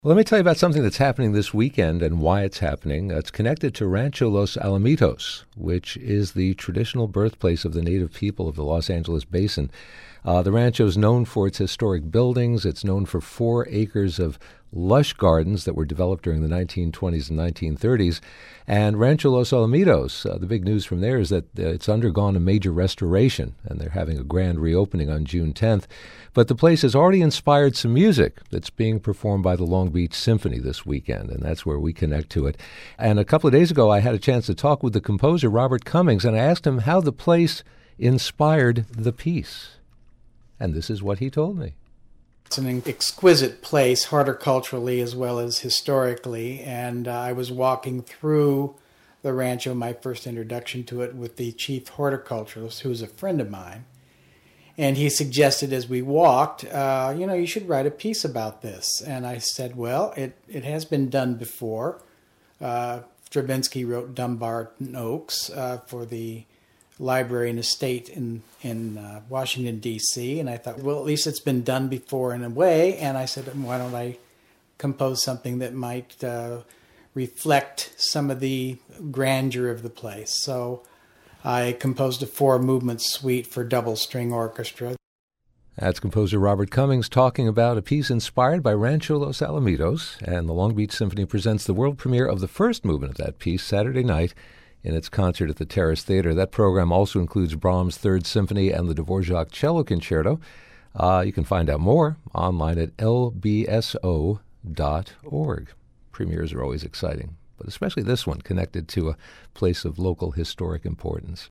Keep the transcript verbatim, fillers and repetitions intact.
Well, let me tell you about something that's happening this weekend and why it's happening. It's connected to Rancho Los Alamitos, which is the traditional birthplace of the native people of the Los Angeles Basin. Uh, the rancho is known for its historic buildings. It's known for four acres of lush gardens that were developed during the nineteen twenties and nineteen thirties. And Rancho Los Alamitos, uh, the big news from there is that uh, it's undergone a major restoration, and they're having a grand reopening on June tenth. But the place has already inspired some music that's being performed by the Long Beach Symphony this weekend, and that's where we connect to it. And a couple of days ago, I had a chance to talk with the composer, Robert Cummings, and I asked him how the place inspired the piece. And this is what he told me. It's an exquisite place, horticulturally as well as historically, and uh, I was walking through the rancho, my first introduction to it, with the chief horticulturalist, who's a friend of mine, and he suggested as we walked, uh, you know, you should write a piece about this. And I said, well, it, it has been done before. Uh, Stravinsky wrote Dumbarton Oaks uh, for the library and estate in, in uh, Washington, D C, and I thought, well, at least it's been done before in a way, and I said, why don't I compose something that might uh, reflect some of the grandeur of the place. So I composed a four-movement suite for double string orchestra. That's composer Robert Cummings talking about a piece inspired by Rancho Los Alamitos, and the Long Beach Symphony presents the world premiere of the first movement of that piece Saturday night in its concert at the Terrace Theater. That program also includes Brahms' Third Symphony and the Dvorak Cello Concerto. Uh, you can find out more online at L B S O dot org. Premieres are always exciting, but especially this one, connected to a place of local historic importance.